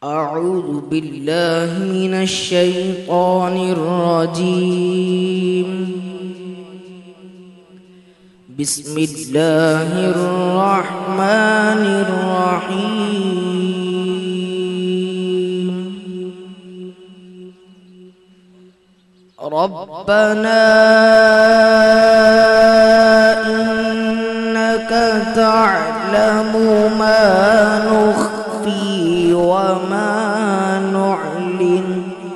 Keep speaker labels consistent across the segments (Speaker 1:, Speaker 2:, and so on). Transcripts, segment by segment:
Speaker 1: أعوذ بالله من الشيطان الرجيم. بسم الله الرحمن الرحيم. ربنا إنك تعلم ما نخفي وما نعلن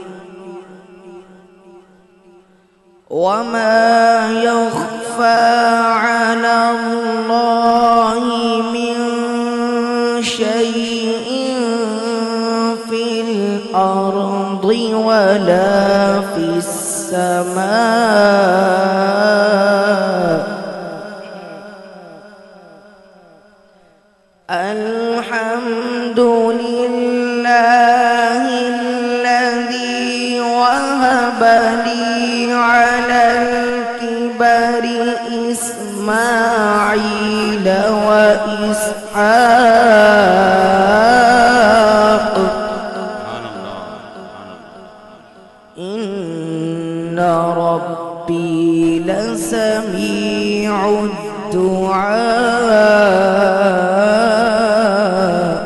Speaker 1: وما يخفى على الله من شيء في الأرض ولا في السماء. الحمد لله الذي وهب لي على الكبر إسماعيل وإسحاق إن ربي لسميع الدعاء.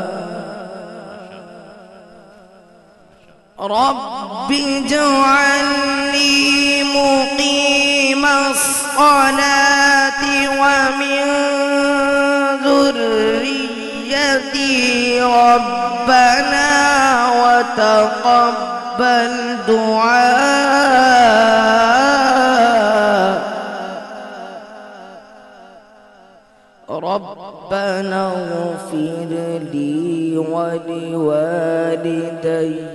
Speaker 1: رب اجعلني مقيم الصلاة ومن ذريتي ربنا وتقبل دعاء. ربنا اغفر لي ولوالدي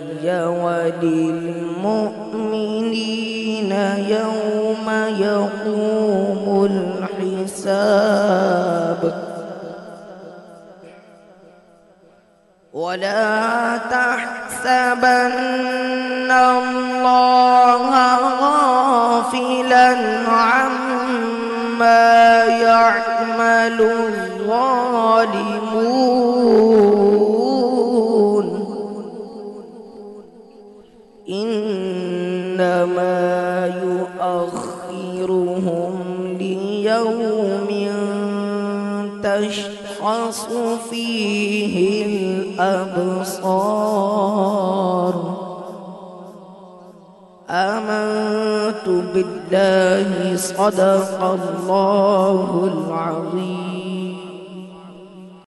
Speaker 1: وللمؤمنين يوم يقوم الحساب. ولا تحسبن الله غافلا عما يعمل الظالمون إنما يؤخرهم ليوم تشخص فيه الأبصار. آمنت بالله صدق الله العظيم.